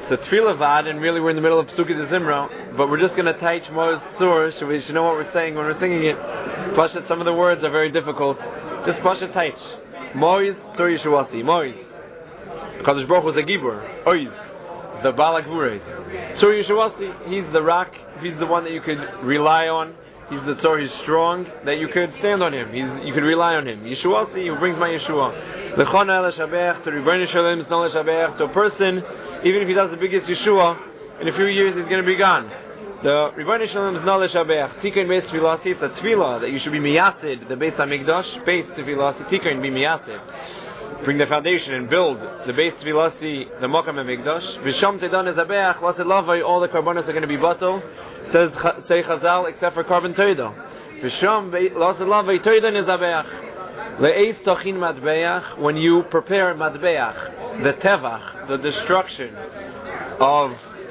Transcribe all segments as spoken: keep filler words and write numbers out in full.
it's a tefillah vad, and really we're in the middle of Psuki de Zimra, but we're just going to teach more sur, so we should know what we're saying when we're singing it. Pashat, some of the words are very difficult. Just Pashat teich. Moiz Sur Yeshuasi. Moiz. Kadosh Baruch was a gibur. Oiz. The Balak Vures. Sur Yeshuasi, he's the rock, he's the one that you could rely on. He's the Tzor, he's strong, that you could stand on him. He's, you could rely on him. Yeshuasi, who brings my Yeshua. Lechona l'shabech, to Rebbeinu Shalom, Sno l'shabech, to a person, even if he does the biggest Yeshua, in a few years he's going to be gone. The Rebbeinu Shalom, Sno l'shabech, Tikain Beis Tefilasi, it's a tefillah that you should be miyasid, the Beis HaMikdash, Beis Tefilasi, Tikain, be miyasid. Bring the foundation and build the Beis Tefilasi, the Mokam HaMikdash. V'sham Tedan Ezabeach, Lasid Lavai, all the karbonos are going to be batal. Says say Chazal, except for carbon toida. V'sham Lasid Lavai, Toida Ezabeach. Le'ez Tachin Madbeach, when you prepare Madbeach, the Tevach, the destruction of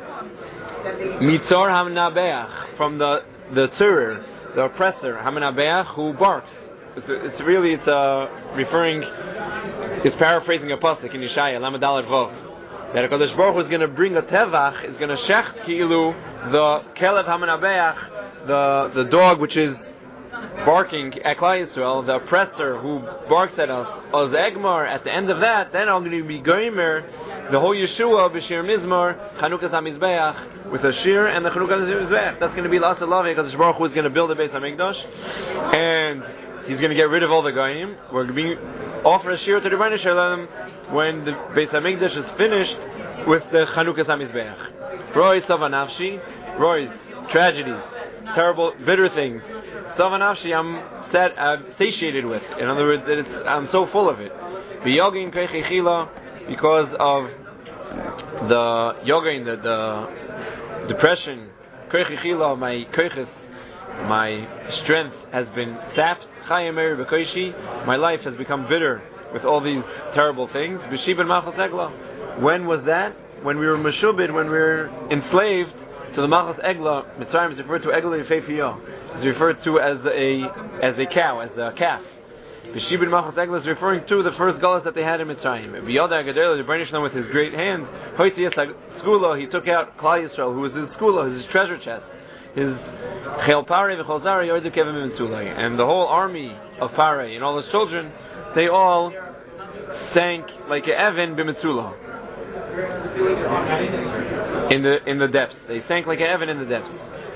Mitzor Hamnabeach, from the the Tzurir, the oppressor, Hamnabeach, who barks. It's, it's really, it's uh, referring, it's paraphrasing a pasuk in Yeshaya, Lamed Aleph Vav, that HaKadosh Baruch Hu is going to bring a tevach, is going to shecht ki'ilu, the Kelev HaManabeach, the the dog which is barking at Klal Yisrael, the oppressor who barks at us, Oz Egmar, at the end of that, then I'm going to be Goimer, the whole Yeshua, B'Shir Mizmor, Chanukas HaMizbeach, with a shir and the Chanukas HaMizbeach. That's going to be L'Aseh Lavei, HaKadosh Baruch Hu is going to build the Beis HaMikdash, and he's going to get rid of all the Goyim. We're going to offer a shir to the Rebbeinu Shalom when the Beis HaMikdash is finished with the Chanukas HaMizbeach. Roy Savanavshi, Roy's tragedies, terrible, bitter things. Savanavshi, I'm sad, I'm satiated with. In other words, it's, I'm so full of it. B'yogin keichechila, because of the yogin, the, the depression, keichechila, my keiches, my strength has been sapped. Chayemer b'koishi, my life has become bitter with all these terrible things. B'shibin machos egla. When was that? When we were meshubid, when we were enslaved to the machos egla. Mitzrayim is referred to egla yefeifiyo. Is referred to as a as a cow, as a calf. B'shibin machos egla is referring to the first galus that they had in Mitzrayim. B'yoda agadol, the Rebbeinu Shalom with his great hand, hoitiyas skula, he took out Klal Yisrael, who was his skula, his treasure chest. His Chel Parei v'Chol Zarei Yordu Kevim Mitzulai, and the whole army of Parei and all his children, they all sank like an Evan b'Mitzula in the in the depths. They sank like an Evan in the depths.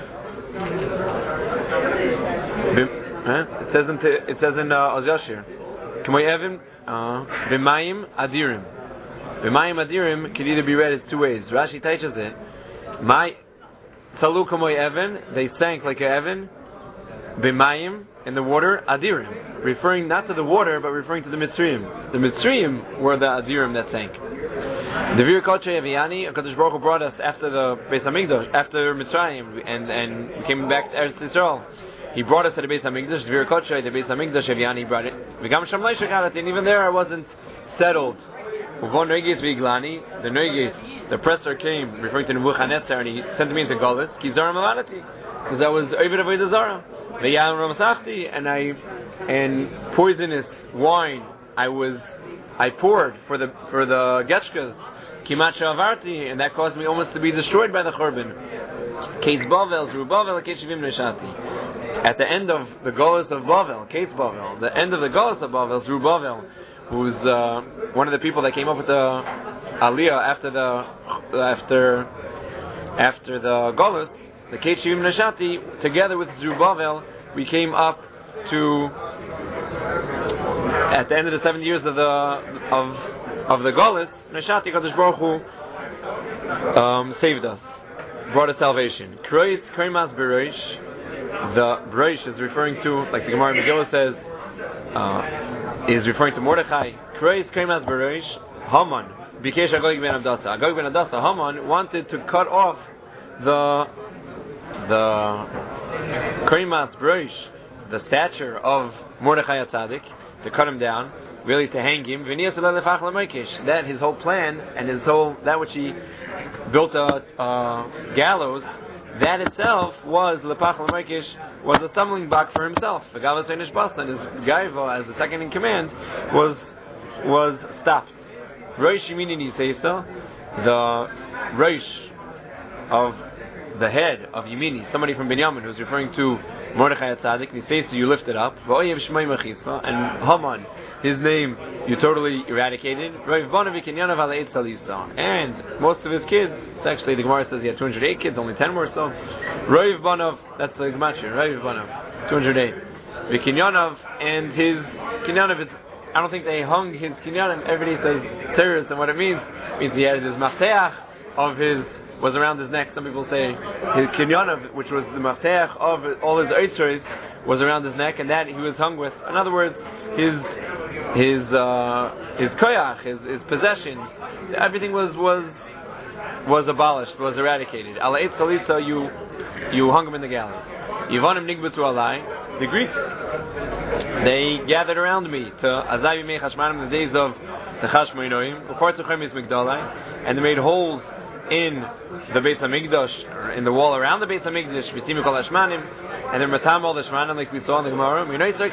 Huh? It says in it says in Oz Yashir, K'may Evan b'Mayim Adirim. B'Mayim Adirim can either be read as two ways. Rashi teaches it. My Talu kamoy Evan, they sank like an Evan, b'mayim, in the water, adirim, referring not to the water, but referring to the Mitzrayim. The Mitzrayim were the adirim that sank. The Vir Koche Aviani, HaKadosh Baruch Hu brought us after the Beis HaMikdash, after Mitzrayim, and, and came back to Eretz Yisrael. He brought us to the Beis HaMikdash, the Vir Koche, the Beis HaMikdash Aviani brought it. V'gam Sham Leishak Harat, and even there I wasn't settled. Uvon Noigis V'iglani, the Noigis, the oppressor came, referring to Nebuchadnezzar, and he sent me into Golus, Kizar Malanati, because I was Ovid Avodah Zarah. V'yam Ramasachti, and I, and poisonous wine, I was, I poured for the for the Getchkas, Kimat Avarti, and that caused me almost to be destroyed by the Churban. Kates Bavel, Zru Bavel, Kates Shivim Neshati. At the end of the Golus of Bavel, Kates Bavel, the end of the Golus of Bavel, Zru Bavel, who's uh, one of the people that came up with the Aliyah after the after after the Golus, the Keit Shivim Neshati, together with Zerubbabel, we came up to at the end of the seven years of the of of the Golus, Neshati Kadosh Baruch Hu um, saved us, brought us salvation. Krois Kremas Bereish, the Bereish is referring to, like the Gemara Megillah says, uh, is referring to Mordechai. Krois Kremas Bereish, Haman. Bikesh Agog ben Abdasa. Agog ben Abdasa, Haman wanted to cut off the the Kremas Bereish, the stature of Mordechai Tzaddik, to cut him down, really to hang him. That his whole plan and his whole that which he built a, a gallows, that itself was lepach l'mekish, was a stumbling block for himself. The Gavas Einish Basa, and his gaiva as the second in command was was stopped. Rosh Yemini Nisesa, the Rosh of the head of Yemini, somebody from Binyamin who's referring to Mordechai Tzaddik, Nisesa you lifted up, and Haman, his name you totally eradicated, and most of his kids, it's actually the Gemara says he had two hundred eight kids, only ten more so. Roiv Banov, that's the Gematria, Roiv Banov, two hundred eight. Vikinyanov and his Kinyanov, it's, I don't think they hung his Kinyanov, everybody says terrorist, and what it means, it means he had his Mafteach of his, was around his neck. Some people say his Kinyanov, which was the Mafteach of all his Eitzros, was around his neck, and that he was hung with. In other words, his his uh, his koyach, his his possessions, everything was was was abolished, was eradicated. Ala Eitz Salisa, you you hung him in the gallows. Yivanim Nigbutu Alai, the Greeks, they gathered around me to Azai Yimei Chashmanim, the days of the Chashmoinoim, before Tzuchemis Migdalai, and they made holes in the Beis Hamikdash, or in the wall around the Beis Hamikdash, B'timu Kol Hashmanim, and then matam all the shmanim, like we saw in the Gemara.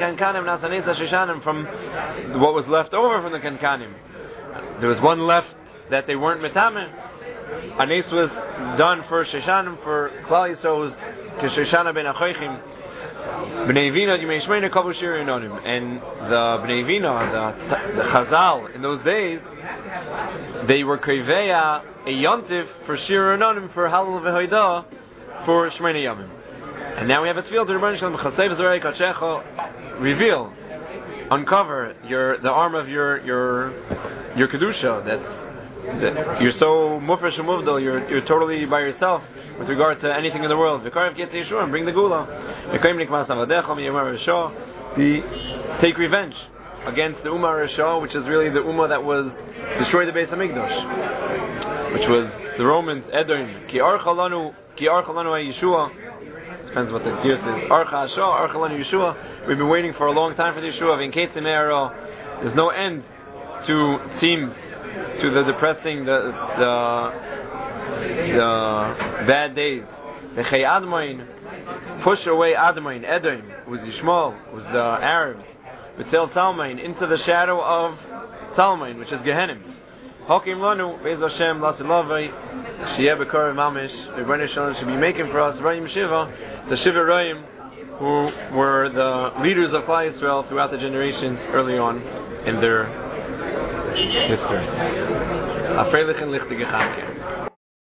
From what was left over from the kankanim, there was one left that they weren't matameh. Anes was done for sheshanim, for Klal Yisrael was k'sheshana ben achoichim. Bnei Vina Yimei Shmeina Kavu Shir Yononim, and the Bnei Vina, the, the Chazal in those days, they were kriveya a yontif for Shir Yononim, for Halal v'Hoidah, for Shmeina Yomim. And now we have a tefillah to Rebbeinu Shalom, Chasev Zarei Kachecho, reveal, uncover your the arm of your your your kedusha. That's that you're so mufresh and muvdal. You're you're totally by yourself with regard to anything in the world. V'karev get to Yeshua and bring the gula. The take revenge against the Ummah Rasha, which is really the Ummah that was destroyed the Beis Hamikdash, which was the Romans. Edom ki archalanu ki archalanu Yeshua. Depends what the gear says. Archa Asha, Archa Lanu Yeshua. We've been waiting for a long time for the Yeshua. There's no end to teams, to the depressing, the the, the bad days. The Chay Admain, push away Admain, Edom, was Yishmael, was the Arabs. B'tzel Talmain, into the shadow of Talmain, which is Gehenim. Hakim Lanu, Be'ez Hashem, Lasilavai, Shiyeh B'Kar Mamish, Rebbeinu Shalom should be making for us, Rayim Shiva, the Shiva Rayim, who were the leaders of Klal Yisrael throughout the generations early on in their history.